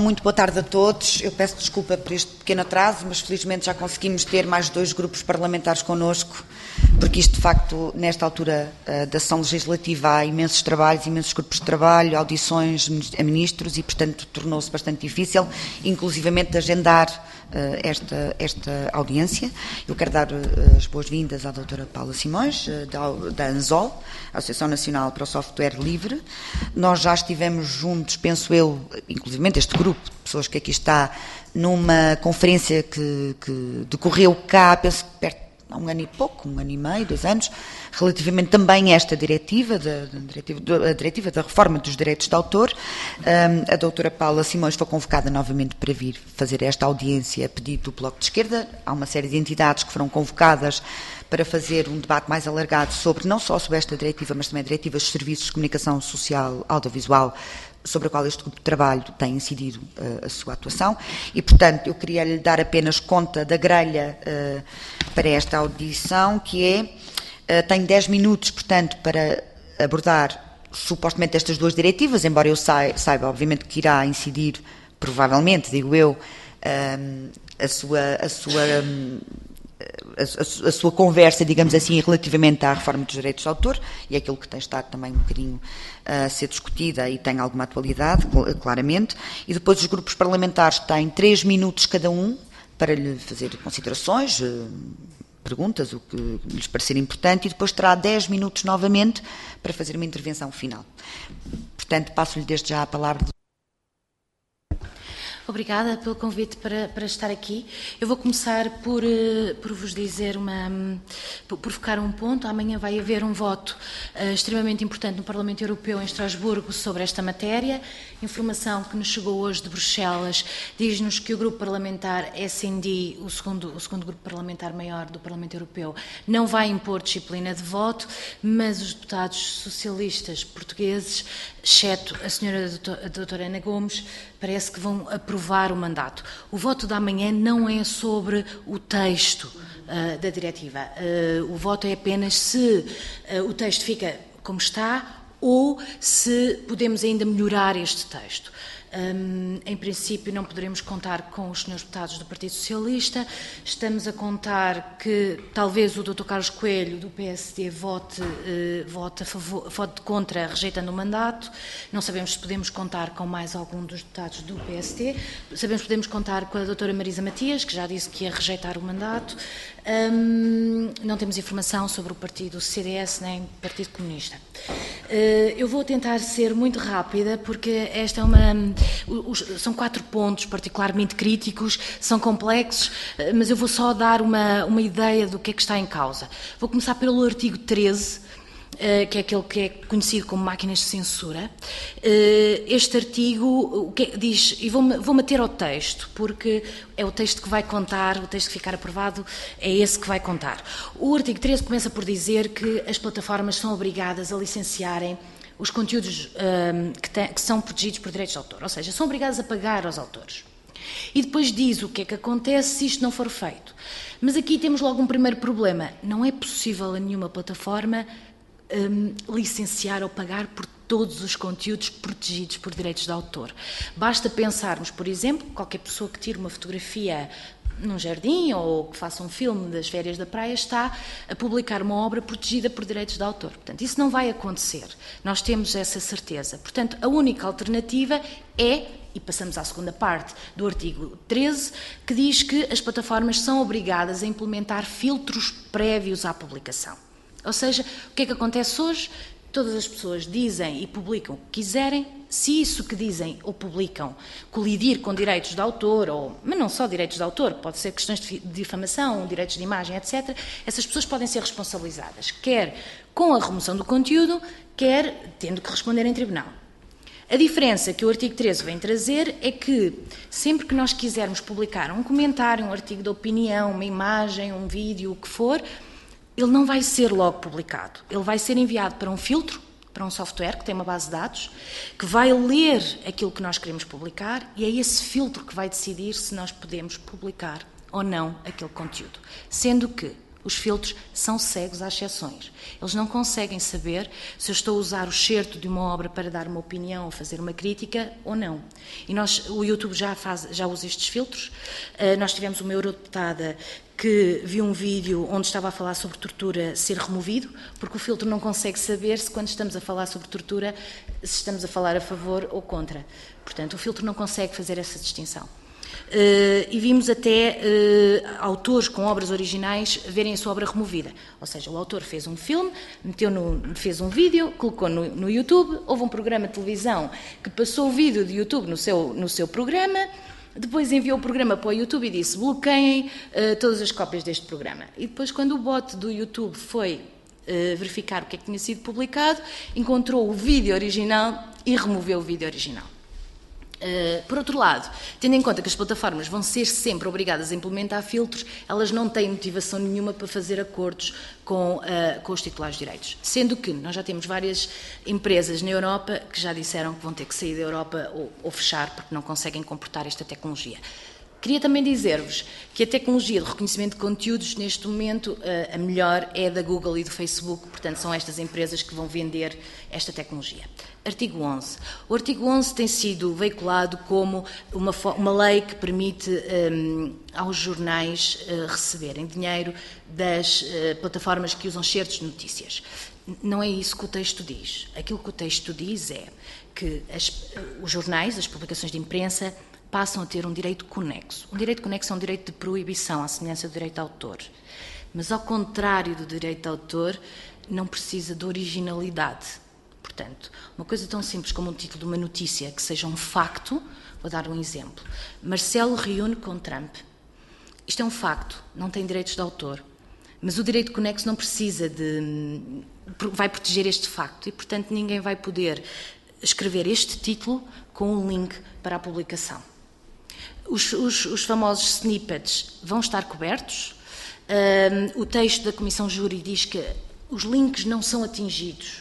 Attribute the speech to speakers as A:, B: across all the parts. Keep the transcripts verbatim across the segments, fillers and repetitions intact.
A: Muito boa tarde a todos. Eu peço desculpa por este pequeno atraso, mas felizmente já conseguimos ter mais dois grupos parlamentares connosco, porque isto, de facto, nesta altura uh, da sessão legislativa há imensos trabalhos, imensos grupos de trabalho, audições a ministros e, portanto, tornou-se bastante difícil, inclusivamente, agendar uh, esta, esta audiência. Eu quero dar uh, as boas-vindas à doutora Paula Simões, uh, da, da ANSOL, Associação Nacional para o Software Livre. Nós já estivemos juntos, penso eu, inclusivamente este grupo de pessoas que aqui está, numa conferência que, que decorreu cá, penso que perto há um ano e pouco, um ano e meio, dois anos, relativamente também a esta diretiva, da, da diretiva, da diretiva da reforma dos direitos de autor. Um, a doutora Paula Simões foi convocada novamente para vir fazer esta audiência a pedido do Bloco de Esquerda. Há uma série de entidades que foram convocadas para fazer um debate mais alargado sobre, não só sobre esta diretiva, mas também a diretiva dos serviços de comunicação social audiovisual, sobre a qual este grupo de trabalho tem incidido uh, a sua atuação, e, portanto, eu queria lhe dar apenas conta da grelha uh, para esta audição, que é, uh, tenho dez minutos, portanto, para abordar supostamente estas duas diretivas, embora eu saiba, saiba obviamente, que irá incidir, provavelmente, digo eu, um, a sua... A sua um, A, a, a sua conversa, digamos assim, relativamente à reforma dos direitos de autor, e é aquilo que tem estado também um bocadinho a ser discutida e tem alguma atualidade, claramente, e depois os grupos parlamentares têm três minutos cada um para lhe fazer considerações, perguntas, o que lhes parecer importante, e depois terá dez minutos novamente para fazer uma intervenção final. Portanto, passo-lhe desde já a palavra.
B: Obrigada pelo convite para, para estar aqui. Eu vou começar por, por vos dizer uma, por, por focar um ponto. Amanhã vai haver um voto uh, extremamente importante no Parlamento Europeu em Estrasburgo sobre esta matéria. Informação que nos chegou hoje de Bruxelas diz-nos que o grupo parlamentar S and D, o segundo, o segundo grupo parlamentar maior do Parlamento Europeu, não vai impor disciplina de voto, mas os deputados socialistas portugueses, exceto a senhora a doutora Ana Gomes, parece que vão aprovar o mandato. O voto da manhã não é sobre o texto uh, da diretiva. Uh, o voto é apenas se uh, o texto fica como está ou se podemos ainda melhorar este texto. Um, em princípio, não poderemos contar com os senhores deputados do Partido Socialista. Estamos a contar que talvez o doutor Carlos Coelho, do P S D, vote, uh, vote, a favor, vote contra, rejeitando o mandato. Não sabemos se podemos contar com mais algum dos deputados do P S D. Sabemos que podemos contar com a doutora Marisa Matias, que já disse que ia rejeitar o mandato. Um, não temos informação sobre o partido C D S nem o Partido Comunista. Uh, eu vou tentar ser muito rápida, porque esta é uma... Os, são quatro pontos particularmente críticos, são complexos, mas eu vou só dar uma, uma ideia do que é que está em causa. Vou começar pelo artigo treze, que é aquele que é conhecido como máquinas de censura. Este artigo o que diz, e vou-me vou meter ao texto, porque é o texto que vai contar, o texto que ficar aprovado é esse que vai contar. O artigo treze começa por dizer que as plataformas são obrigadas a licenciarem os conteúdos um, que, tem, que são protegidos por direitos de autor, ou seja, são obrigados a pagar aos autores. E depois diz o que é que acontece se isto não for feito. Mas aqui temos logo um primeiro problema. Não é possível a nenhuma plataforma um, licenciar ou pagar por todos os conteúdos protegidos por direitos de autor. Basta pensarmos, por exemplo, qualquer pessoa que tire uma fotografia num jardim ou que faça um filme das férias da praia está a publicar uma obra protegida por direitos de autor. Portanto, isso não vai acontecer. Nós temos essa certeza. Portanto, a única alternativa é, e passamos à segunda parte do artigo treze, que diz que as plataformas são obrigadas a implementar filtros prévios à publicação. Ou seja, o que é que acontece hoje? Todas as pessoas dizem e publicam o que quiserem. Se isso que dizem ou publicam colidir com direitos de autor, ou, mas não só direitos de autor, pode ser questões de difamação, direitos de imagem, etcétera, essas pessoas podem ser responsabilizadas, quer com a remoção do conteúdo, quer tendo que responder em tribunal. A diferença que o artigo treze vem trazer é que, sempre que nós quisermos publicar um comentário, um artigo de opinião, uma imagem, um vídeo, o que for, ele não vai ser logo publicado. Ele vai ser enviado para um filtro, para um software que tem uma base de dados, que vai ler aquilo que nós queremos publicar, e é esse filtro que vai decidir se nós podemos publicar ou não aquele conteúdo. Sendo que Os filtros são cegos às exceções. Eles não conseguem saber se eu estou a usar o excerto de uma obra para dar uma opinião ou fazer uma crítica ou não. E nós, o YouTube já, faz, já usa estes filtros. Uh, nós tivemos uma eurodeputada que viu um vídeo onde estava a falar sobre tortura ser removido, porque o filtro não consegue saber se quando estamos a falar sobre tortura, se estamos a falar a favor ou contra. Portanto, o filtro não consegue fazer essa distinção. Uh, e vimos até uh, autores com obras originais verem a sua obra removida. Ou seja, o autor fez um filme, meteu no, fez um vídeo, colocou no, no YouTube, houve um programa de televisão que passou o vídeo do YouTube no seu, no seu programa, depois enviou o programa para o YouTube e disse bloqueiem uh, todas as cópias deste programa. E depois, quando o bot do YouTube foi uh, verificar o que é que tinha sido publicado, encontrou o vídeo original e removeu o vídeo original. Uh, por outro lado, tendo em conta que as plataformas vão ser sempre obrigadas a implementar filtros, elas não têm motivação nenhuma para fazer acordos com, uh, com os titulares de direitos. Sendo que nós já temos várias empresas na Europa que já disseram que vão ter que sair da Europa ou, ou fechar porque não conseguem comportar esta tecnologia. Queria também dizer-vos que a tecnologia de reconhecimento de conteúdos, neste momento, a melhor é da Google e do Facebook, portanto, são estas empresas que vão vender esta tecnologia. Artigo onze. O artigo onze tem sido veiculado como uma, uma lei que permite um, aos jornais uh, receberem dinheiro das uh, plataformas que usam excertos de notícias. Não é isso que o texto diz. Aquilo que o texto diz é que as, os jornais, as publicações de imprensa, passam a ter um direito conexo. Um direito conexo é um direito de proibição, à semelhança do direito de autor. Mas, ao contrário do direito de autor, não precisa de originalidade. Portanto, uma coisa tão simples como o título de uma notícia, que seja um facto, vou dar um exemplo. Marcelo reúne com Trump. Isto é um facto, não tem direitos de autor. Mas o direito conexo não precisa de... vai proteger este facto e, portanto, ninguém vai poder escrever este título com um link para a publicação. Os, os, os famosos snippets vão estar cobertos. Um, o texto da Comissão Júri diz que os links não são atingidos,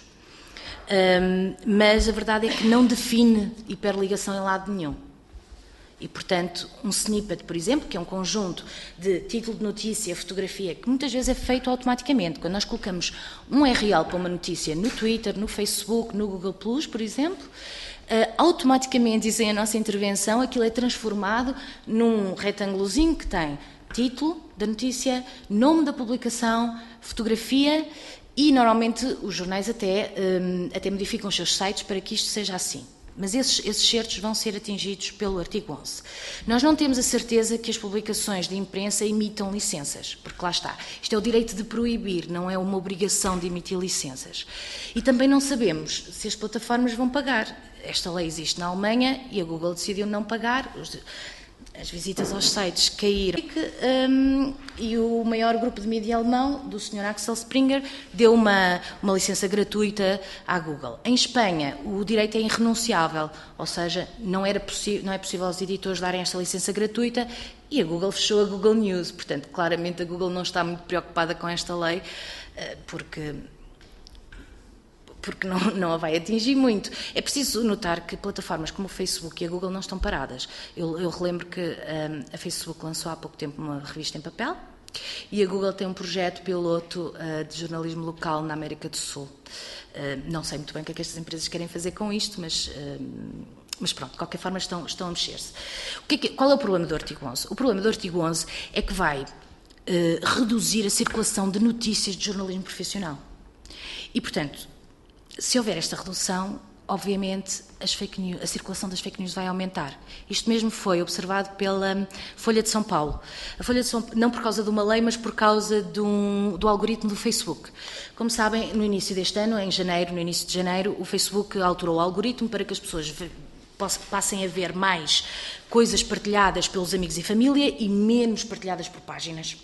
B: um, mas a verdade é que não define hiperligação em lado nenhum. E, portanto, um snippet, por exemplo, que é um conjunto de título de notícia, fotografia, que muitas vezes é feito automaticamente. Quando nós colocamos um U R L para uma notícia no Twitter, no Facebook, no Google Plus, por exemplo, Uh, automaticamente, dizem a nossa intervenção, aquilo é transformado num retângulozinho que tem título da notícia, nome da publicação, fotografia e, normalmente, os jornais até, um, até modificam os seus sites para que isto seja assim. Mas esses, esses certos vão ser atingidos pelo artigo onze. Nós não temos a certeza que as publicações de imprensa emitam licenças, porque lá está. Isto é o direito de proibir, não é uma obrigação de emitir licenças. E também não sabemos se as plataformas vão pagar. Esta lei existe na Alemanha e a Google decidiu não pagar. As visitas aos sites caíram. Um, e o maior grupo de mídia alemão, do senhor Axel Springer, deu uma, uma licença gratuita à Google. Em Espanha, o direito é irrenunciável, ou seja, não, era não é possível aos editores darem esta licença gratuita e a Google fechou a Google News. Portanto, claramente a Google não está muito preocupada com esta lei, porque... porque não, não a vai atingir muito. É preciso notar que plataformas como o Facebook e a Google não estão paradas. Eu, eu relembro que um, a Facebook lançou há pouco tempo uma revista em papel e a Google tem um projeto piloto uh, de jornalismo local na América do Sul. Uh, não sei muito bem o que é que estas empresas querem fazer com isto, mas... Uh, Mas pronto, de qualquer forma estão, estão a mexer-se. O que é que, qual é o problema do artigo onze? O problema do artigo onze é que vai uh, reduzir a circulação de notícias de jornalismo profissional. E, portanto, se houver esta redução, obviamente as fake news, a circulação das fake news vai aumentar. Isto mesmo foi observado pela Folha de São Paulo. A Folha de São Paulo, não por causa de uma lei, mas por causa de um, do algoritmo do Facebook. Como sabem, no início deste ano, em janeiro, no início de janeiro, o Facebook alterou o algoritmo para que as pessoas passem a ver mais coisas partilhadas pelos amigos e família e menos partilhadas por páginas.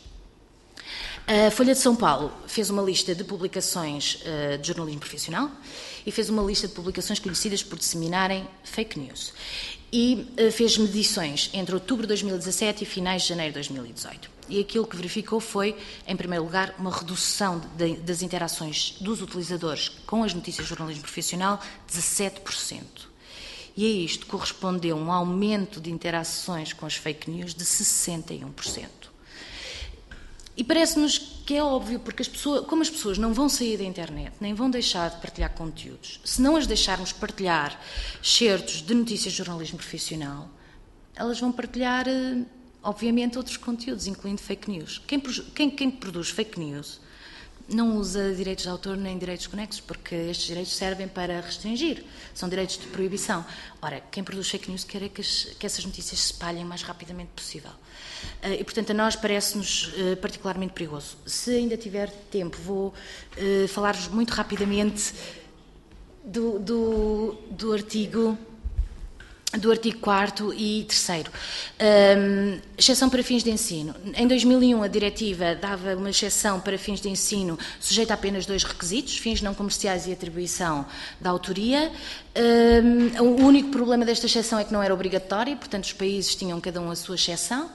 B: A Folha de São Paulo fez uma lista de publicações uh, de jornalismo profissional e fez uma lista de publicações conhecidas por disseminarem fake news. E uh, fez medições entre outubro de dois mil e dezassete e finais de janeiro de dois mil e dezoito. E aquilo que verificou foi, em primeiro lugar, uma redução de, das interações dos utilizadores com as notícias de jornalismo profissional de dezassete por cento. E a isto correspondeu um aumento de interações com as fake news de sessenta e um por cento. E parece-nos que é óbvio, porque as pessoas, como as pessoas não vão sair da internet, nem vão deixar de partilhar conteúdos, se não as deixarmos partilhar excertos de notícias de jornalismo profissional, elas vão partilhar, obviamente, outros conteúdos, incluindo fake news. Quem, quem, quem produz fake news não usa direitos de autor nem direitos conexos, porque estes direitos servem para restringir, são direitos de proibição. Ora, quem produz fake news quer é que, as, que essas notícias se espalhem o mais rapidamente possível. Uh, e, portanto, a nós parece-nos uh, particularmente perigoso. Se ainda tiver tempo, vou uh, falar-vos muito rapidamente do, do, do artigo... do artigo quarto e terceiro. Um, exceção para fins de ensino. Em dois mil e um, a diretiva dava uma exceção para fins de ensino sujeita a apenas dois requisitos, fins não comerciais e atribuição da autoria. Um, o único problema desta exceção é que não era obrigatória, portanto os países tinham cada um a sua exceção.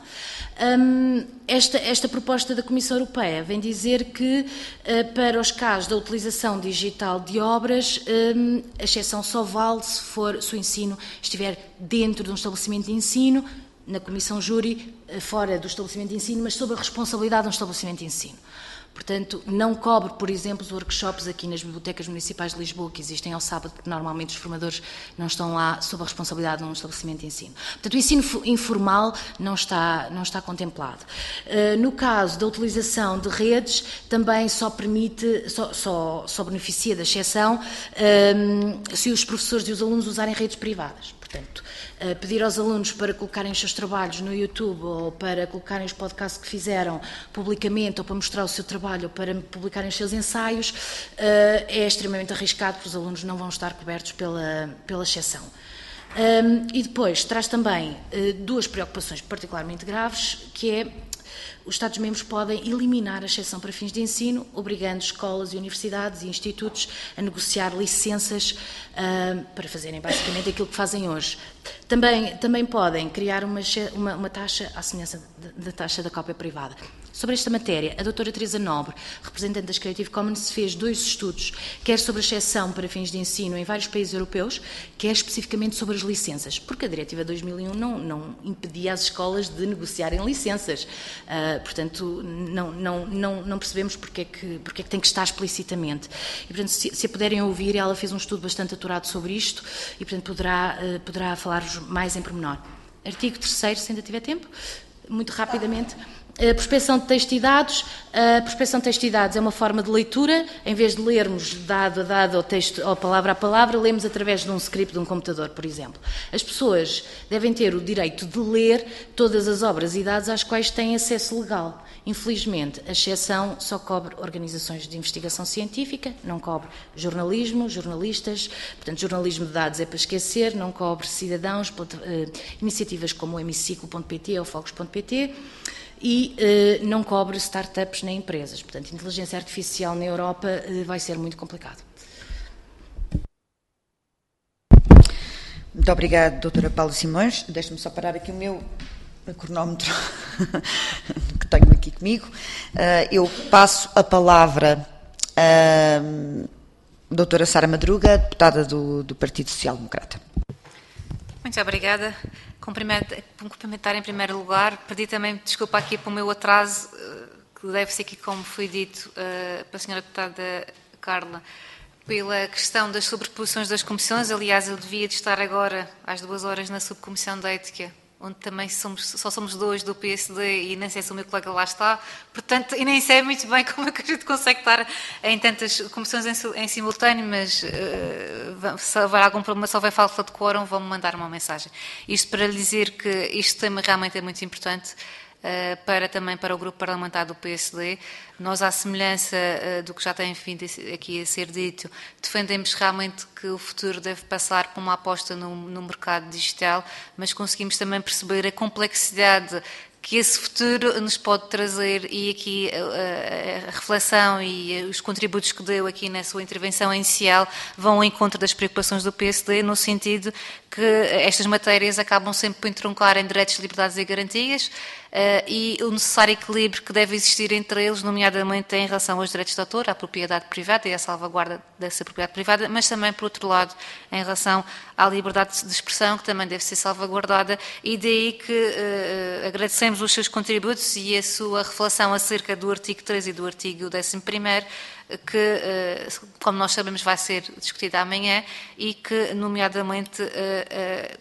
B: Um, esta, esta proposta da Comissão Europeia vem dizer que uh, para os casos da utilização digital de obras, um, a exceção só vale se, for, se o ensino estiver dentro de um estabelecimento de ensino, na Comissão Júri, fora do estabelecimento de ensino, mas sob a responsabilidade de um estabelecimento de ensino. Portanto, não cobre, por exemplo, os workshops aqui nas bibliotecas municipais de Lisboa, que existem ao sábado, porque normalmente os formadores não estão lá sob a responsabilidade de um estabelecimento de ensino. Portanto, o ensino informal não está, não está contemplado. Uh, no caso da utilização de redes, também só permite, só, só, só beneficia da exceção um, se os professores e os alunos usarem redes privadas. Portanto, uh, pedir aos alunos para colocarem os seus trabalhos no YouTube ou para colocarem os podcasts que fizeram publicamente ou para mostrar o seu trabalho ou para publicarem os seus ensaios uh, é extremamente arriscado, porque os alunos não vão estar cobertos pela, pela exceção. Um, e depois traz também uh, duas preocupações particularmente graves, que é os Estados-membros podem eliminar a exceção para fins de ensino, obrigando escolas e universidades e institutos a negociar licenças uh, para fazerem basicamente aquilo que fazem hoje. Também, também podem criar uma, uma, uma taxa à semelhança da taxa da cópia privada. Sobre esta matéria, a doutora Teresa Nobre, representante das Creative Commons, fez dois estudos, quer sobre a exceção para fins de ensino em vários países europeus, quer especificamente sobre as licenças, porque a Diretiva dois mil e um não, não impedia as escolas de negociarem licenças. Uh, portanto, não, não, não, não percebemos porque é, que, porque é que tem que estar explicitamente. E, portanto, se, se a puderem ouvir, ela fez um estudo bastante aturado sobre isto e, portanto, poderá, uh, poderá falar-vos mais em pormenor. Artigo terceiro, se ainda tiver tempo, muito rapidamente. A prospecção de texto e dados. A prospecção de texto e dados é uma forma de leitura. Em vez de lermos dado a dado ou texto ou palavra a palavra, lemos através de um script de um computador, por exemplo. As pessoas devem ter o direito de ler todas as obras e dados às quais têm acesso legal. Infelizmente, a exceção só cobre organizações de investigação científica, não cobre jornalismo, jornalistas, portanto, jornalismo de dados é para esquecer, não cobre cidadãos, iniciativas como o hemiciclo ponto pt ou fogos ponto pt, e uh, não cobre startups nem empresas. Portanto, inteligência artificial na Europa uh, vai ser muito complicado.
A: Muito obrigada, doutora Paula Simões. Deixe-me só parar aqui o meu cronómetro que tenho aqui comigo. Uh, eu passo a palavra à uh, doutora Sara Madruga, deputada do, do Partido Social Democrata.
C: Muito obrigada. Cumprimentar em primeiro lugar, pedir também desculpa aqui pelo meu atraso, que deve ser aqui, como foi dito, para a senhora deputada Carla, pela questão das sobreposições das comissões. Aliás, eu devia de estar agora às duas horas na subcomissão da Ética, onde também somos, só somos dois do P S D e nem sei se o meu colega lá está, portanto, e nem sei muito bem como é que a gente consegue estar em tantas comissões em, em simultâneo, mas uh, se houver algum problema, se houver falta de quórum, vão-me mandar uma mensagem. Isto para lhe dizer que este tema realmente é muito importante, Uh, para também para o grupo parlamentar do P S D. Nós, à semelhança uh, do que já tem vindo aqui a ser dito, defendemos realmente que o futuro deve passar por uma aposta no, no mercado digital, mas conseguimos também perceber a complexidade que esse futuro nos pode trazer, e aqui a, a reflexão e os contributos que deu aqui na sua intervenção inicial vão ao encontro das preocupações do P S D, no sentido que estas matérias acabam sempre por entroncar em direitos, liberdades e garantias, e o necessário equilíbrio que deve existir entre eles, nomeadamente em relação aos direitos de autor, à propriedade privada e à salvaguarda dessa propriedade privada, mas também, por outro lado, em relação à liberdade de expressão, que também deve ser salvaguardada, e daí que uh, agradecemos os seus contributos e a sua reflexão acerca do artigo treze e do artigo décimo primeiro, que, uh, como nós sabemos, vai ser discutida amanhã e que, nomeadamente, uh, uh,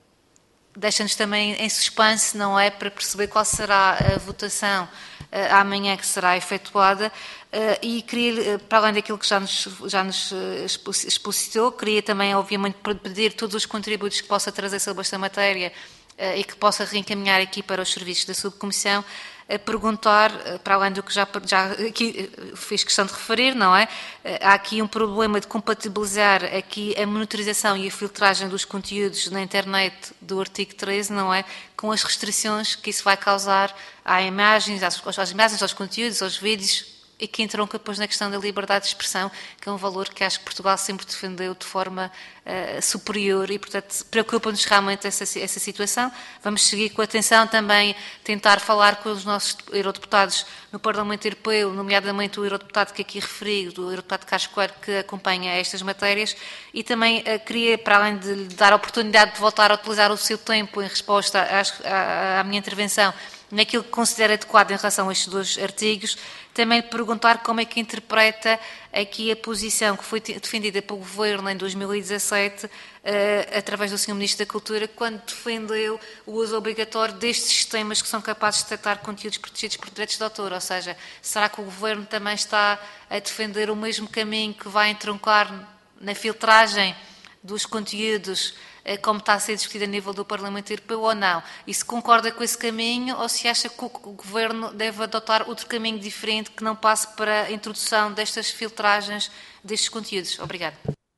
C: deixa-nos também em suspense, não é, para perceber qual será a votação uh, amanhã que será efetuada. Uh, e queria, para além daquilo que já nos, já nos explicitou, queria também, obviamente, pedir todos os contributos que possa trazer sobre esta matéria uh, e que possa reencaminhar aqui para os serviços da subcomissão, a perguntar, para além do que já, já aqui fiz questão de referir, não é? Há aqui um problema de compatibilizar aqui a monitorização e a filtragem dos conteúdos na internet do artigo treze, não é? Com as restrições que isso vai causar à imagens, às, às imagens, aos conteúdos, aos vídeos, e que entronca depois na questão da liberdade de expressão, que é um valor que acho que Portugal sempre defendeu de forma uh, superior e, portanto, preocupa-nos realmente essa, essa situação. Vamos seguir com atenção também, tentar falar com os nossos eurodeputados no Parlamento Europeu, nomeadamente o eurodeputado que aqui referi, o eurodeputado Carlos Coelho, que acompanha estas matérias, e também uh, queria, para além de lhe dar a oportunidade de voltar a utilizar o seu tempo em resposta às, à, à minha intervenção, naquilo que considera adequado em relação a estes dois artigos, também lhe perguntar como é que interpreta aqui a posição que foi defendida pelo Governo em dois mil e dezassete, uh, através do senhor Ministro da Cultura, quando defendeu o uso obrigatório destes sistemas que são capazes de detectar conteúdos protegidos por direitos de autor. Ou seja, será que o Governo também está a defender o mesmo caminho que vai entroncar na filtragem dos conteúdos, como está a ser discutido a nível do Parlamento Europeu, ou não? E se concorda com esse caminho, ou se acha que o Governo deve adotar outro caminho diferente que não passe para a introdução destas filtragens destes conteúdos? Obrigada.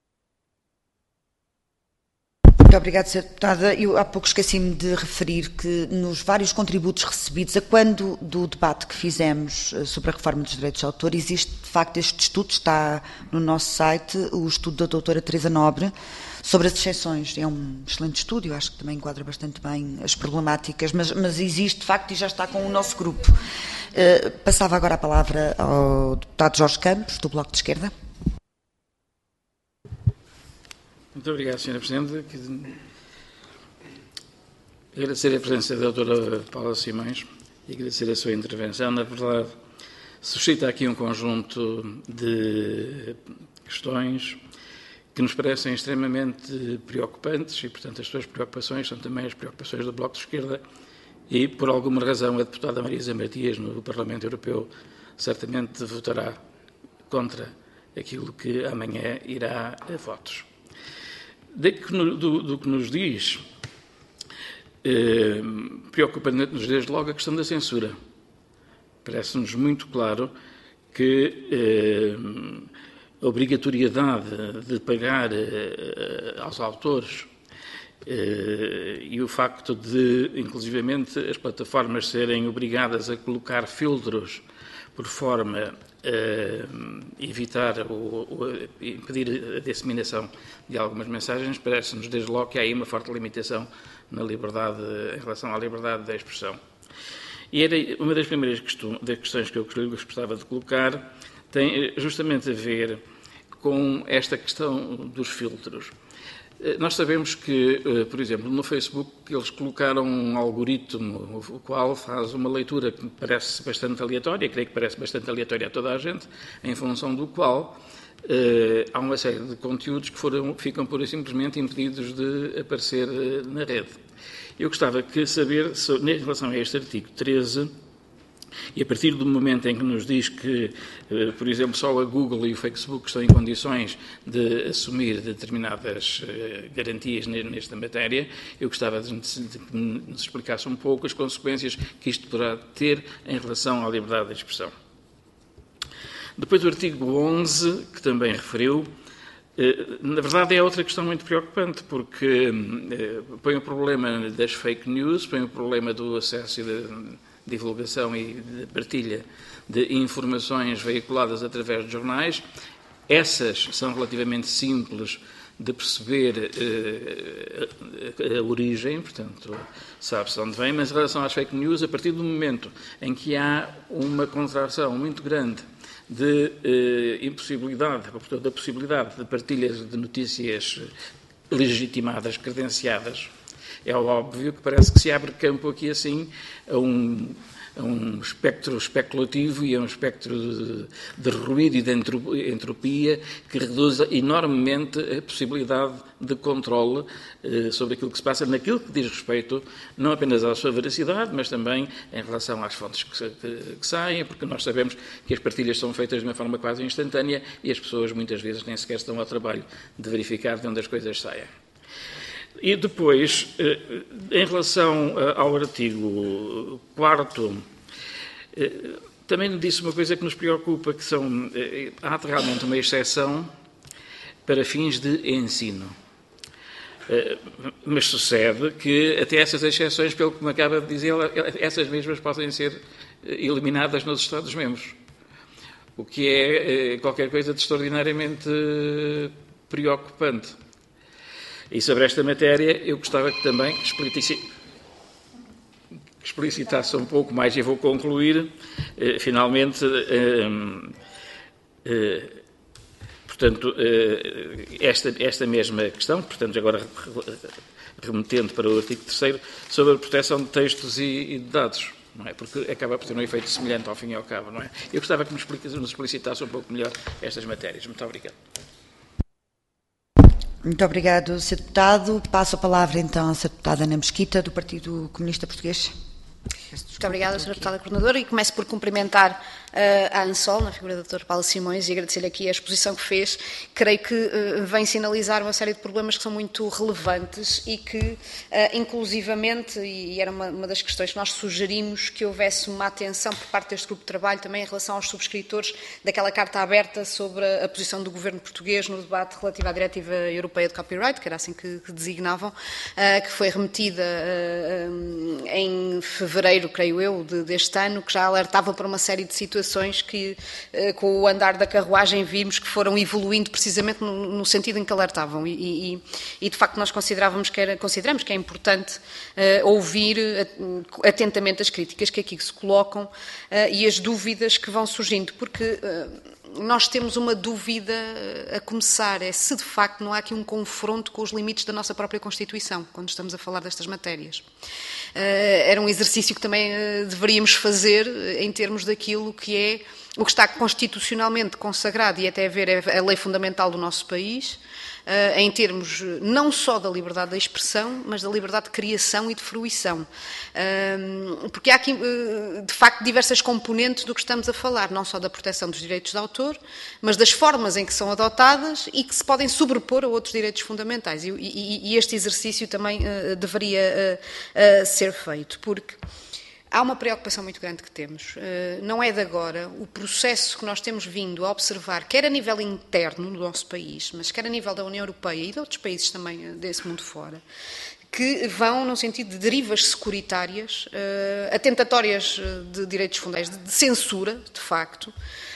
A: Muito obrigada, senhora Deputada. Eu há pouco esqueci-me de referir que nos vários contributos recebidos, a quando do debate que fizemos sobre a reforma dos direitos de autor, existe de facto este estudo, está no nosso site, o estudo da doutora Teresa Nobre, sobre as exceções. É um excelente estudo, eu acho que também enquadra bastante bem as problemáticas, mas, mas existe de facto e já está com o nosso grupo. Uh, passava agora a palavra ao deputado Jorge Campos, do Bloco de Esquerda.
D: Muito obrigado, senhora Presidente. Agradecer a presença da doutora Paula Simões e agradecer a sua intervenção. Na verdade, suscita aqui um conjunto de questões que nos parecem extremamente preocupantes e, portanto, as suas preocupações são também as preocupações do Bloco de Esquerda e, por alguma razão, a deputada Marisa Matias, no Parlamento Europeu, certamente votará contra aquilo que amanhã irá a votos. De que, do, do que nos diz, eh, preocupa-nos desde logo a questão da censura. Parece-nos muito claro que eh, a obrigatoriedade de pagar eh, aos autores eh, e o facto de, inclusivamente, as plataformas serem obrigadas a colocar filtros por forma a evitar ou, ou impedir a disseminação de algumas mensagens, parece-nos desde logo que há aí uma forte limitação na liberdade, em relação à liberdade da expressão. E era uma das primeiras questões que eu gostava de colocar, tem justamente a ver com esta questão dos filtros. Nós sabemos que, por exemplo, no Facebook eles colocaram um algoritmo o qual faz uma leitura que parece bastante aleatória, creio que parece bastante aleatória a toda a gente, em função do qual eh, há uma série de conteúdos que foram, ficam pura e simplesmente impedidos de aparecer na rede. Eu gostava de saber, em relação a este artigo treze, e a partir do momento em que nos diz que, por exemplo, só a Google e o Facebook estão em condições de assumir determinadas garantias nesta matéria, eu gostava de que nos explicasse um pouco as consequências que isto poderá ter em relação à liberdade de expressão. Depois do artigo onze, que também referiu, na verdade é outra questão muito preocupante, porque põe o problema das fake news, põe o problema do acesso e da divulgação e de partilha de informações veiculadas através de jornais. Essas são relativamente simples de perceber uh, a, a origem, portanto, sabe-se de onde vem, mas em relação às fake news, a partir do momento em que há uma contração muito grande de uh, impossibilidade, portanto, da possibilidade de partilhas de notícias legitimadas, credenciadas, é óbvio que parece que se abre campo aqui assim a um, a um espectro especulativo e a um espectro de, de ruído e de entropia que reduz enormemente a possibilidade de controle eh, sobre aquilo que se passa, naquilo que diz respeito não apenas à sua veracidade, mas também em relação às fontes que, que, que saem, porque nós sabemos que as partilhas são feitas de uma forma quase instantânea e as pessoas muitas vezes nem sequer estão ao trabalho de verificar de onde as coisas saem. E depois, em relação ao artigo quarto, também disse uma coisa que nos preocupa, que são, há realmente uma exceção para fins de ensino. Mas sucede que até essas exceções, pelo que me acaba de dizer, essas mesmas podem ser eliminadas nos Estados-membros, o que é qualquer coisa de extraordinariamente preocupante. E sobre esta matéria, eu gostava que também explicitasse um pouco mais, e vou concluir, eh, finalmente, eh, eh, portanto, eh, esta, esta mesma questão, portanto, agora remetendo para o artigo terceiro, sobre a proteção de textos e, e de dados, não é? Porque acaba por ter um efeito semelhante ao fim e ao cabo, não é? Eu gostava que nos explicitasse um pouco melhor estas matérias. Muito obrigado.
A: Muito obrigado, senhor Deputado. Passo a palavra, então, à senhora Deputada Ana Mesquita, do Partido Comunista Português.
E: Muito obrigada, senhora Deputada Coordenadora, e começo por cumprimentar uh, a ANSOL, na figura da doutora Paula Simões, e agradecer-lhe aqui a exposição que fez. Creio que uh, vem sinalizar uma série de problemas que são muito relevantes e que, uh, inclusivamente, e era uma, uma das questões que nós sugerimos, que houvesse uma atenção por parte deste grupo de trabalho também em relação aos subscritores daquela carta aberta sobre a, a posição do governo português no debate relativo à Diretiva Europeia de Copyright, que era assim que, que designavam, uh, que foi remetida uh, um, em fevereiro, creio eu, de, deste ano, que já alertava para uma série de situações que, eh, com o andar da carruagem, vimos que foram evoluindo precisamente no, no sentido em que alertavam. E, e, e, de facto, nós considerávamos que era, consideramos que é importante eh, ouvir atentamente as críticas que aqui se colocam eh, e as dúvidas que vão surgindo, porque eh, nós temos uma dúvida a começar, é se de facto não há aqui um confronto com os limites da nossa própria Constituição, quando estamos a falar destas matérias. Era um exercício que também deveríamos fazer em termos daquilo que é o que está constitucionalmente consagrado e até a ver é a lei fundamental do nosso país, em termos não só da liberdade de expressão, mas da liberdade de criação e de fruição. Porque há aqui, de facto, diversas componentes do que estamos a falar, não só da proteção dos direitos de autor, mas das formas em que são adotadas e que se podem sobrepor a outros direitos fundamentais. E, e, e este exercício também uh, deveria uh, uh, ser feito, porque há uma preocupação muito grande que temos. Não é de agora. O processo que nós temos vindo a observar, quer a nível interno do nosso país, mas quer a nível da União Europeia e de outros países também desse mundo fora, que vão no sentido de derivas securitárias, atentatórias de direitos fundamentais, de censura, de facto,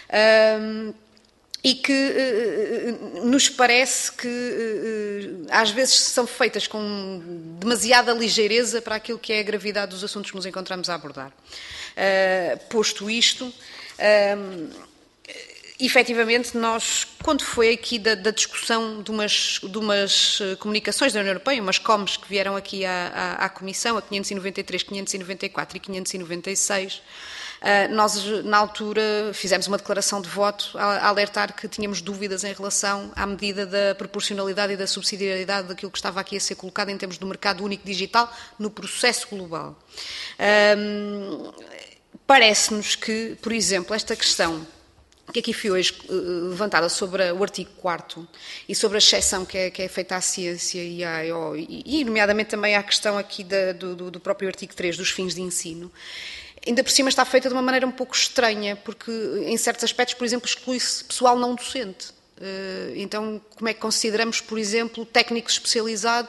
E: e que uh, nos parece que uh, às vezes são feitas com demasiada ligeireza para aquilo que é a gravidade dos assuntos que nos encontramos a abordar. Uh, posto isto, uh, efetivamente nós, quando foi aqui da, da discussão de umas, de umas comunicações da União Europeia, umas comes que vieram aqui à, à, à Comissão, a quinhentos e noventa e três, quinhentos e noventa e quatro e quinhentos e noventa e seis, Uh, nós, na altura, fizemos uma declaração de voto a, a alertar que tínhamos dúvidas em relação à medida da proporcionalidade e da subsidiariedade daquilo que estava aqui a ser colocado em termos do mercado único digital no processo global. Um, Parece-nos que, por exemplo, esta questão que aqui foi hoje uh, levantada sobre o artigo quarto e sobre a exceção que é, que é feita à ciência e, à, e, e, nomeadamente, também à questão aqui da, do, do próprio artigo três, dos fins de ensino, ainda por cima está feita de uma maneira um pouco estranha, porque em certos aspectos, por exemplo, exclui-se pessoal não docente. Então, como é que consideramos, por exemplo, técnicos especializados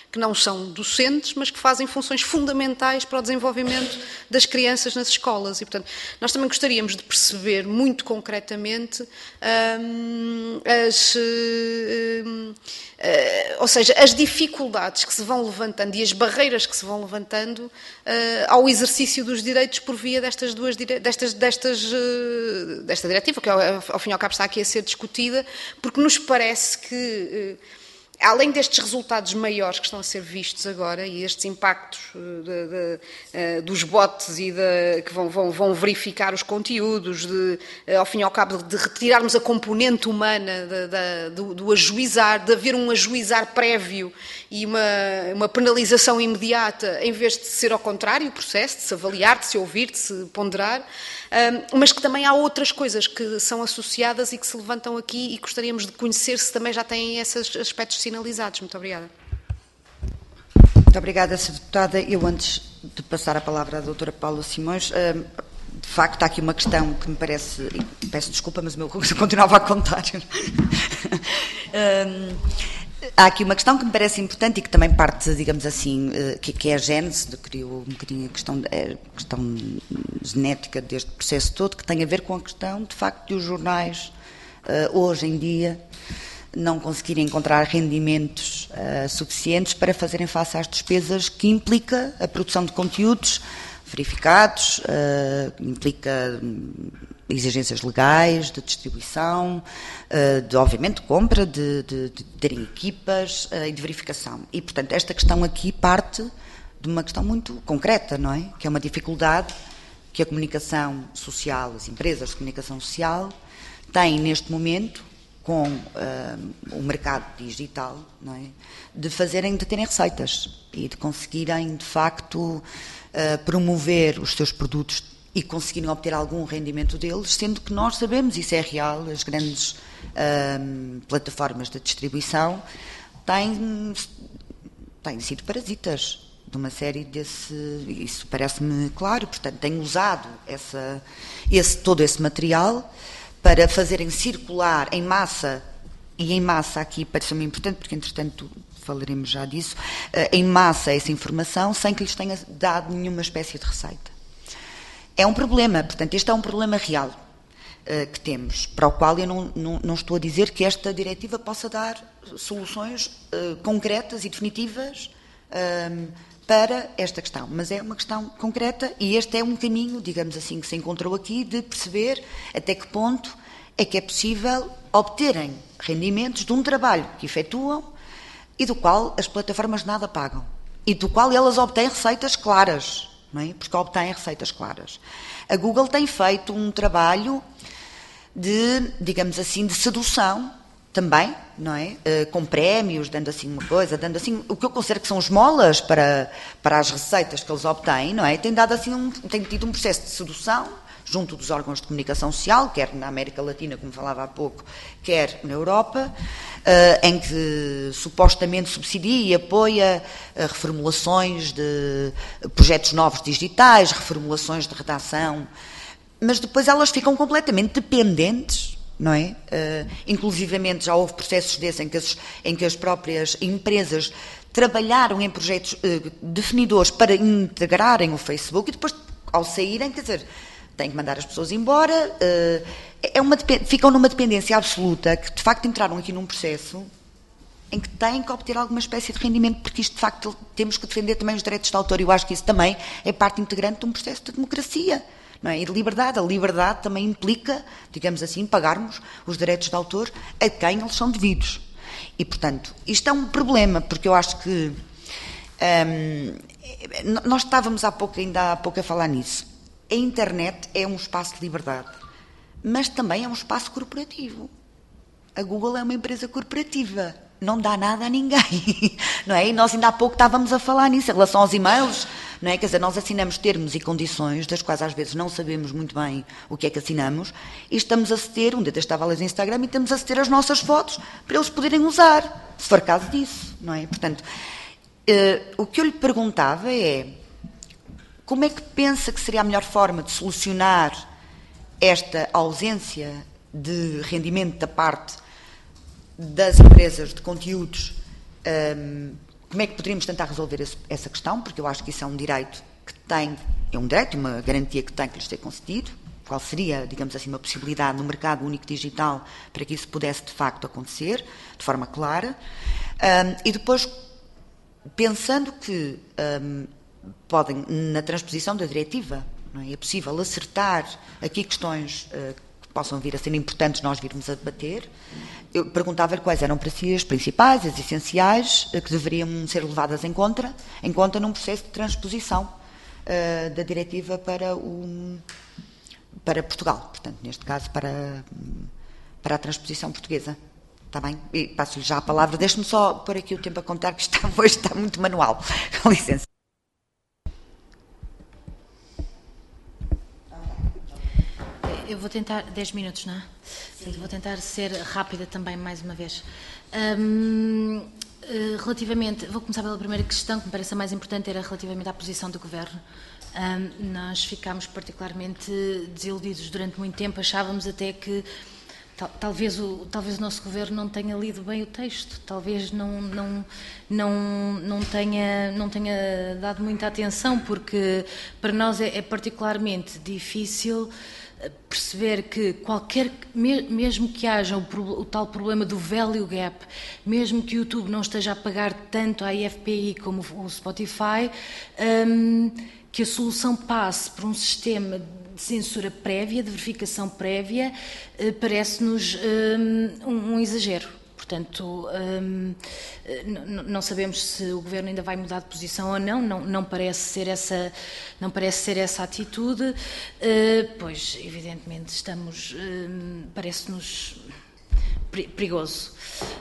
E: que não são docentes, mas que fazem funções fundamentais para o desenvolvimento das crianças nas escolas. E, portanto, nós também gostaríamos de perceber muito concretamente hum, as, hum, uh, ou seja, as dificuldades que se vão levantando e as barreiras que se vão levantando uh, ao exercício dos direitos por via destas duas destas, destas, uh, desta diretiva, que ao, ao fim e ao cabo está aqui a ser discutida, porque nos parece que uh, além destes resultados maiores que estão a ser vistos agora e estes impactos de, de, uh, dos bots e de, que vão, vão, vão verificar os conteúdos, de, uh, ao fim e ao cabo de retirarmos a componente humana de, de, do, do ajuizar, de haver um ajuizar prévio e uma, uma penalização imediata, em vez de ser ao contrário o processo, de se avaliar, de se ouvir, de se ponderar, um, mas que também há outras coisas que são associadas e que se levantam aqui e gostaríamos de conhecer se também já têm esses aspectos sinalizados. Muito obrigada.
A: Muito obrigada, senhora Deputada. Eu, antes de passar a palavra à doutora Paula Simões, de facto há aqui uma questão que me parece, peço desculpa, mas o meu continuava a contar. Há aqui uma questão que me parece importante e que também parte, digamos assim, que é a gênese, criou um bocadinho a questão, a questão genética deste processo todo, que tem a ver com a questão, de facto, de os jornais, hoje em dia, não conseguirem encontrar rendimentos uh, suficientes para fazerem face às despesas que implica a produção de conteúdos verificados, uh, implica um, exigências legais de distribuição, uh, de, obviamente, compra, de, de, de terem equipas uh, e de verificação. E, portanto, esta questão aqui parte de uma questão muito concreta, não é? Que é uma dificuldade que a comunicação social, as empresas de comunicação social têm neste momento com uh, o mercado digital, não é? De fazerem, de terem receitas e de conseguirem, de facto, uh, promover os seus produtos e conseguirem obter algum rendimento deles, sendo que nós sabemos, isso é real, as grandes uh, plataformas de distribuição têm, têm sido parasitas de uma série desse, isso parece-me claro, portanto, têm usado essa, esse, todo esse material para fazerem circular em massa, e em massa aqui parece-me importante, porque entretanto falaremos já disso, em massa essa informação, sem que lhes tenha dado nenhuma espécie de receita. É um problema, portanto, este é um problema real uh, que temos, para o qual eu não, não, não estou a dizer que esta diretiva possa dar soluções uh, concretas e definitivas uh, para esta questão, mas é uma questão concreta e este é um caminho, digamos assim, que se encontrou aqui de perceber até que ponto é que é possível obterem rendimentos de um trabalho que efetuam e do qual as plataformas nada pagam e do qual elas obtêm receitas claras, não é? Porque obtêm receitas claras. A Google tem feito um trabalho de, digamos assim, de sedução também, não é? Uh, com prémios, dando assim uma coisa, dando assim o que eu considero que são esmolas para, para as receitas que eles obtêm, não é? Tem dado assim um, tem tido um processo de sedução junto dos órgãos de comunicação social, quer na América Latina, como falava há pouco, quer na Europa, uh, em que supostamente subsidia e apoia uh, reformulações de projetos novos digitais, reformulações de redação, mas depois elas ficam completamente dependentes, não é? Uh, inclusivamente já houve processos desses em que as, em que as próprias empresas trabalharam em projetos uh, definidores para integrarem o Facebook e depois, ao saírem, quer dizer, têm que mandar as pessoas embora, uh, é uma, ficam numa dependência absoluta, que de facto entraram aqui num processo em que têm que obter alguma espécie de rendimento, porque isto de facto temos que defender também os direitos de autor, e eu acho que isso também é parte integrante de um processo de democracia. Não é? E de liberdade. A liberdade também implica, digamos assim, pagarmos os direitos de autor a quem eles são devidos. E, portanto, isto é um problema, porque eu acho que hum, nós estávamos há pouco, ainda há pouco a falar nisso. A internet é um espaço de liberdade, mas também é um espaço corporativo. A Google é uma empresa corporativa, não dá nada a ninguém, não é? E nós ainda há pouco estávamos a falar nisso, em relação aos e-mails, não é? Quer dizer, nós assinamos termos e condições, das quais às vezes não sabemos muito bem o que é que assinamos, e estamos a ceder, um dia estava a ler no Instagram, e estamos a ceder as nossas fotos para eles poderem usar, se for caso disso, não é? Portanto, uh, o que eu lhe perguntava é, como é que pensa que seria a melhor forma de solucionar esta ausência de rendimento da parte das empresas de conteúdos um, como é que poderíamos tentar resolver esse, essa questão, porque eu acho que isso é um direito que tem, é um direito, uma garantia que tem que lhes ser concedido. Qual seria, digamos assim, uma possibilidade no mercado único digital para que isso pudesse de facto acontecer, de forma clara. Um, e depois, pensando que um, podem, na transposição da diretiva, não é, é possível acertar aqui questões uh, que possam vir a ser importantes nós virmos a debater, eu perguntava-lhe quais eram para si as principais, as essenciais, uh, que deveriam ser levadas em conta, em conta num processo de transposição uh, da diretiva para o... para Portugal, portanto, neste caso, para, para a transposição portuguesa. Está bem? E passo-lhe já a palavra. Deixe-me só pôr aqui o tempo a contar, que está, hoje está muito manual. Com licença.
B: Eu vou tentar... dez minutos, não é? Sim. Vou tentar ser rápida também, mais uma vez. Hum, relativamente... Vou começar pela primeira questão, que me parece a mais importante, era relativamente à posição do Governo. Um, nós ficámos particularmente desiludidos durante muito tempo, achávamos até que tal, talvez, o, talvez o nosso Governo não tenha lido bem o texto, talvez não, não, não, não, tenha, não tenha dado muita atenção, porque para nós é, é particularmente difícil perceber que qualquer, mesmo que haja o, o tal problema do value gap, mesmo que o YouTube não esteja a pagar tanto à I F P I como o Spotify, um, que a solução passe por um sistema de censura prévia, de verificação prévia, eh, parece-nos um, um exagero. Portanto, um, não sabemos se o Governo ainda vai mudar de posição ou não, não, não, parece, ser essa, não parece ser essa atitude, uh, pois, evidentemente, estamos, um, parece-nos perigoso.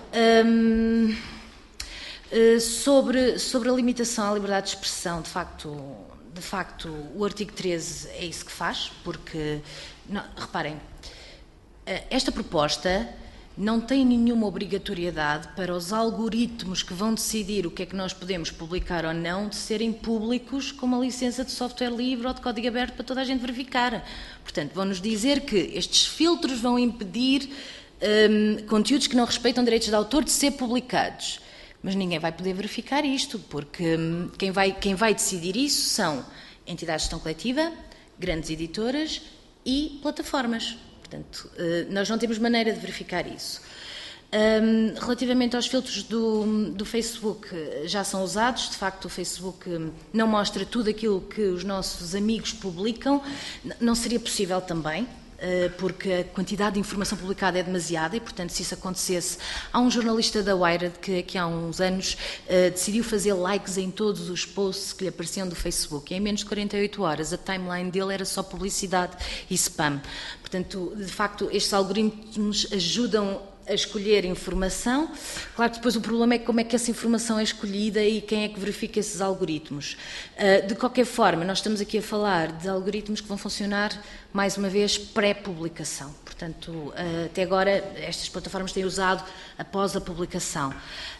B: Um, uh, sobre, sobre a limitação à liberdade de expressão, de facto... De facto, o artigo treze é isso que faz, porque, não, reparem, esta proposta não tem nenhuma obrigatoriedade para os algoritmos que vão decidir o que é que nós podemos publicar ou não, de serem públicos com uma licença de software livre ou de código aberto para toda a gente verificar. Portanto, vão-nos dizer que estes filtros vão impedir um, conteúdos que não respeitam direitos de autor de ser publicados. Mas ninguém vai poder verificar isto, porque quem vai, quem vai decidir isso são entidades de gestão coletiva, grandes editoras e plataformas. Portanto, nós não temos maneira de verificar isso. Relativamente aos filtros do, do Facebook, já são usados. De facto, o Facebook não mostra tudo aquilo que os nossos amigos publicam. Não seria possível também, porque a quantidade de informação publicada é demasiada e, portanto, se isso acontecesse... Há um jornalista da Wired que, que há uns anos uh, decidiu fazer likes em todos os posts que lhe apareciam do Facebook, e em menos de quarenta e oito horas a timeline dele era só publicidade e spam. Portanto, de facto, estes algoritmos ajudam a escolher informação. Claro que depois o problema é como é que essa informação é escolhida e quem é que verifica esses algoritmos. De qualquer forma, nós estamos aqui a falar de algoritmos que vão funcionar, mais uma vez, pré-publicação. Portanto, até agora, estas plataformas têm usado após a publicação.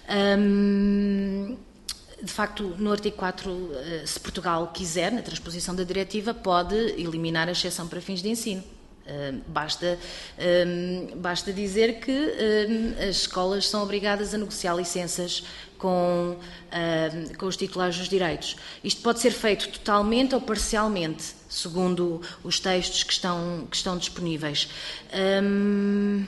B: De facto, no artigo quatro, se Portugal quiser, na transposição da diretiva, pode eliminar a exceção para fins de ensino. Uh, basta, um, basta dizer que um, as escolas são obrigadas a negociar licenças com, uh, com os titulares dos direitos. Isto pode ser feito totalmente ou parcialmente, segundo os textos que estão, que estão disponíveis. Um,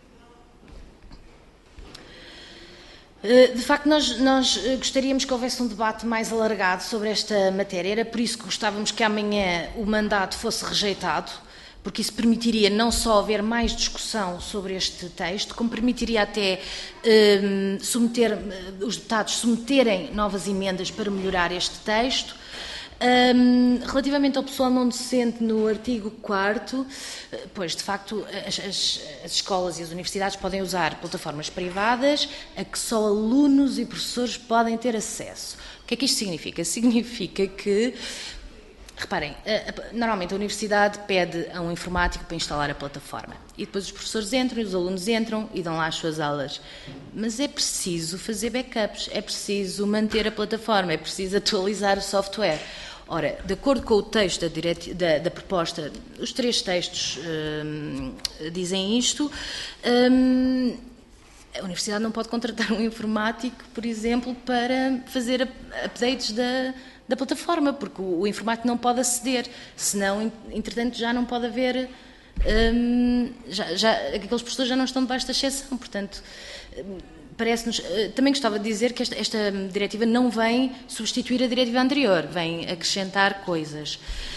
B: De facto, nós, nós gostaríamos que houvesse um debate mais alargado sobre esta matéria. Era por isso que gostávamos que amanhã o mandato fosse rejeitado, porque isso permitiria não só haver mais discussão sobre este texto, como permitiria até um, submeter, os deputados submeterem novas emendas para melhorar este texto. Um, relativamente ao pessoal não docente no artigo quarto, pois, de facto, as, as, as escolas e as universidades podem usar plataformas privadas a que só alunos e professores podem ter acesso. O que é que isto significa? Significa que, reparem, normalmente a universidade pede a um informático para instalar a plataforma e depois os professores entram e os alunos entram e dão lá as suas aulas. Mas é preciso fazer backups, é preciso manter a plataforma, é preciso atualizar o software. Ora, de acordo com o texto da, direti- da, da proposta, os três textos hum, dizem isto, hum, A universidade não pode contratar um informático, por exemplo, para fazer updates da, da plataforma, porque o, o informático não pode aceder, senão, entretanto, já não pode haver... Hum, já, já, aqueles professores já não estão debaixo da exceção, portanto... Parece-nos, também gostava de dizer que esta, esta diretiva não vem substituir a diretiva anterior, vem acrescentar coisas.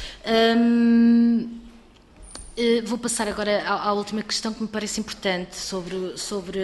B: Hum, vou passar agora à, à última questão que me parece importante sobre, sobre,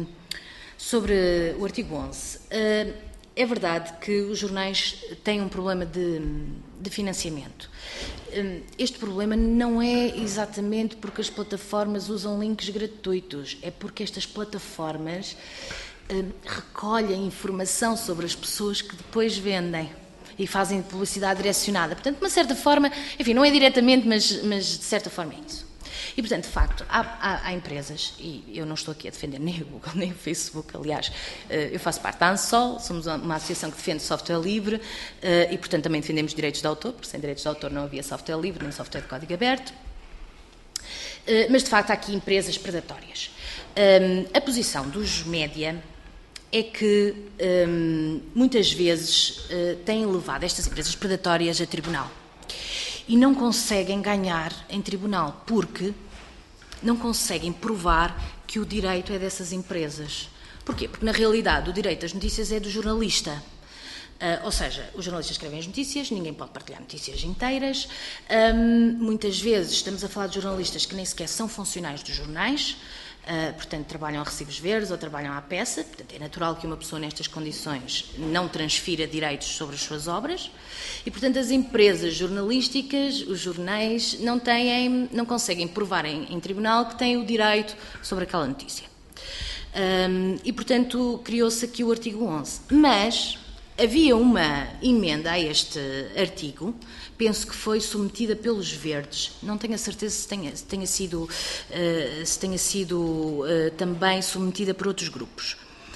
B: sobre o artigo onze. Uh, é verdade que os jornais têm um problema de, de financiamento. Um, este problema não é exatamente porque as plataformas usam links gratuitos, é porque estas plataformas um, recolhem informação sobre as pessoas que depois vendem e fazem publicidade direcionada. Portanto, de uma certa forma, enfim, não é diretamente, mas, mas de certa forma é isso. E, portanto, de facto, há, há, há empresas, e eu não estou aqui a defender nem o Google, nem o Facebook, aliás, eu faço parte da ANSOL, somos uma associação que defende software livre e, portanto, também defendemos direitos de autor, porque sem direitos de autor não havia software livre, nem software de código aberto. Mas, de facto, há aqui empresas predatórias. A posição dos média é que, muitas vezes, têm levado estas empresas predatórias a tribunal. E não conseguem ganhar em tribunal, porque não conseguem provar que o direito é dessas empresas. Porquê? Porque, na realidade, o direito das notícias é do jornalista. Uh, ou seja, os jornalistas escrevem as notícias, ninguém pode partilhar notícias inteiras. Um, muitas vezes estamos a falar de jornalistas que nem sequer são funcionários dos jornais, Uh, portanto, trabalham a recibos verdes ou trabalham à peça. Portanto, é natural que uma pessoa nestas condições não transfira direitos sobre as suas obras e, portanto, as empresas jornalísticas, os jornais, não, têm, não conseguem provar em, em tribunal que têm o direito sobre aquela notícia. Um, e, portanto, criou-se aqui o artigo onze. Mas havia uma emenda a este artigo, penso que foi submetida pelos Verdes, não tenho a certeza se tenha, se tenha sido, uh, se tenha sido uh, também submetida por outros grupos,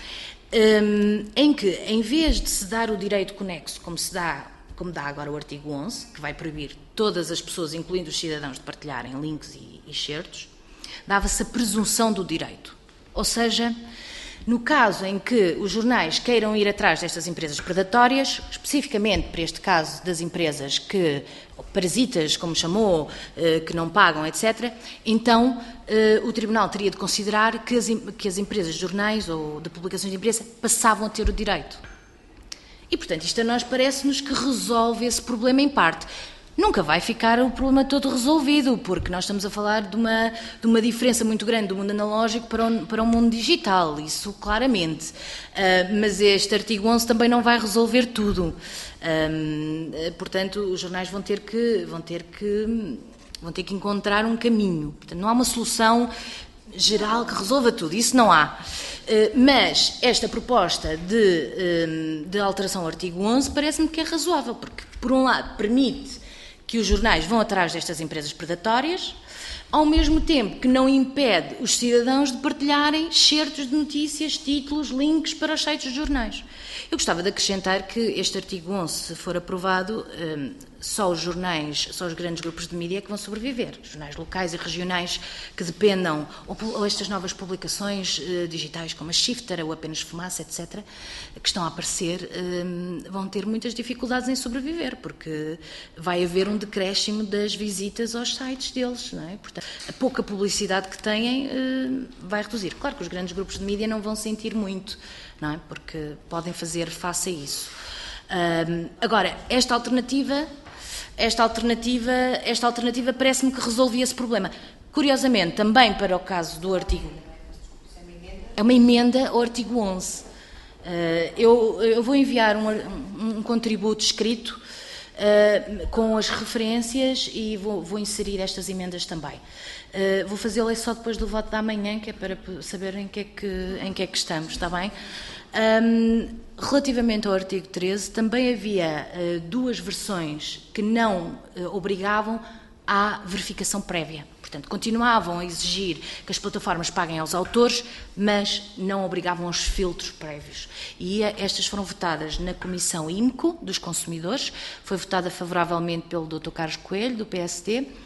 B: um, em que, em vez de se dar o direito conexo, como se dá, como dá agora o artigo onze, que vai proibir todas as pessoas, incluindo os cidadãos, de partilharem links e, e excertos, dava-se a presunção do direito. Ou seja, no caso em que os jornais queiram ir atrás destas empresas predatórias, especificamente para este caso das empresas que, parasitas, como chamou, que não pagam, etcétera, então o Tribunal teria de considerar que as, que as empresas de jornais ou de publicações de imprensa passavam a ter o direito. E, portanto, isto a nós parece-nos que resolve esse problema em parte. Nunca vai ficar o problema todo resolvido, porque nós estamos a falar de uma, de uma diferença muito grande do mundo analógico para o, para o mundo digital, isso claramente. Uh, mas este artigo onze também não vai resolver tudo. Uh, portanto, os jornais vão ter que, vão ter que, vão ter que encontrar um caminho. Portanto, não há uma solução geral que resolva tudo, isso não há. Uh, mas esta proposta de, uh, de alteração ao artigo onze parece-me que é razoável, porque, por um lado, permite que os jornais vão atrás destas empresas predatórias, ao mesmo tempo que não impede os cidadãos de partilharem excertos de notícias, títulos, links para os sites dos jornais. Eu gostava de acrescentar que este artigo onze, se for aprovado, só os jornais, só os grandes grupos de mídia é que vão sobreviver. Jornais locais e regionais que dependam, ou estas novas publicações digitais como a Shifter ou apenas Fumaça, etcétera, que estão a aparecer, vão ter muitas dificuldades em sobreviver, porque vai haver um decréscimo das visitas aos sites deles, não é? Portanto, a pouca publicidade que têm vai reduzir. Claro que os grandes grupos de mídia não vão sentir muito, não é? Porque podem fazer face a isso. Um, agora, esta alternativa, esta alternativa, esta alternativa parece-me que resolvia esse problema. Curiosamente, também para o caso do artigo... É uma emenda ao artigo onze. Uh, eu, eu vou enviar um, um, um contributo escrito uh, com as referências e vou, vou inserir estas emendas também. Uh, vou fazê-lo só depois do voto da manhã, que é para saber em que é que, em que, é que estamos, está bem? Um, relativamente ao artigo treze, também havia uh, duas versões que não uh, obrigavam à verificação prévia. Portanto, continuavam a exigir que as plataformas paguem aos autores, mas não obrigavam aos filtros prévios. E estas foram votadas na Comissão I M C O dos Consumidores, foi votada favoravelmente pelo doutor Carlos Coelho, do P S D,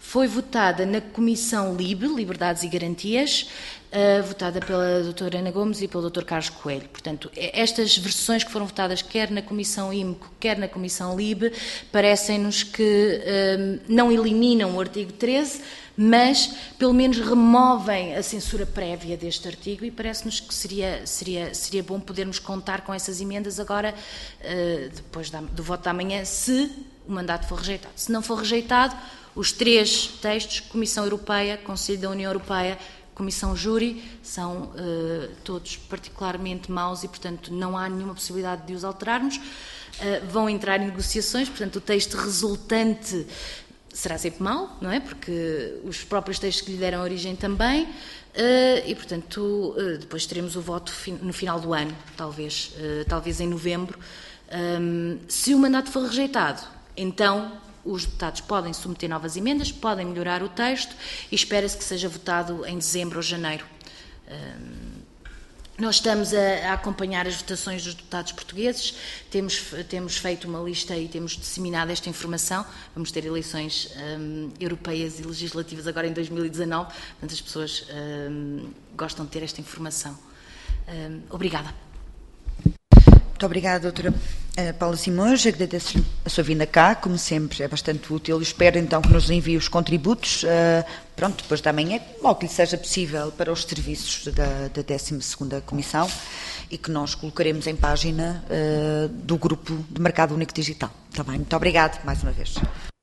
B: foi votada na Comissão LIBE, Liberdades e Garantias, uh, votada pela doutora Ana Gomes e pelo doutor Carlos Coelho. Portanto, estas versões que foram votadas quer na Comissão IMCO, quer na Comissão LIBE, parecem-nos que uh, não eliminam o artigo treze, mas pelo menos removem a censura prévia deste artigo, e parece-nos que seria, seria, seria bom podermos contar com essas emendas agora, uh, depois da, do voto da manhã, se o mandato for rejeitado. Se não for rejeitado, os três textos, Comissão Europeia, Conselho da União Europeia, Comissão Júri, são uh, todos particularmente maus e, portanto, não há nenhuma possibilidade de os alterarmos. Uh, vão entrar em negociações, portanto, o texto resultante será sempre mau, não é? Porque os próprios textos que lhe deram origem também, uh, e, portanto, uh, depois teremos o voto fin- no final do ano, talvez, uh, talvez em novembro. Um, se o mandato for rejeitado, então os deputados podem submeter novas emendas, podem melhorar o texto e espera-se que seja votado em dezembro ou janeiro. Um, Nós estamos a, a acompanhar as votações dos deputados portugueses, temos, temos feito uma lista e temos disseminado esta informação. Vamos ter eleições um, europeias e legislativas agora em dois mil e dezanove, portanto as pessoas um, gostam de ter esta informação. Um, obrigada.
A: Muito obrigada, doutora Paula Simões. Agradeço-lhe a sua vinda cá, como sempre, é bastante útil. Espero então que nos envie os contributos, uh, pronto, depois da manhã, logo que lhe seja possível, para os serviços da, da décima segunda Comissão, e que nós colocaremos em página uh, do Grupo de Mercado Único Digital. Está bem? Muito obrigada, mais uma vez.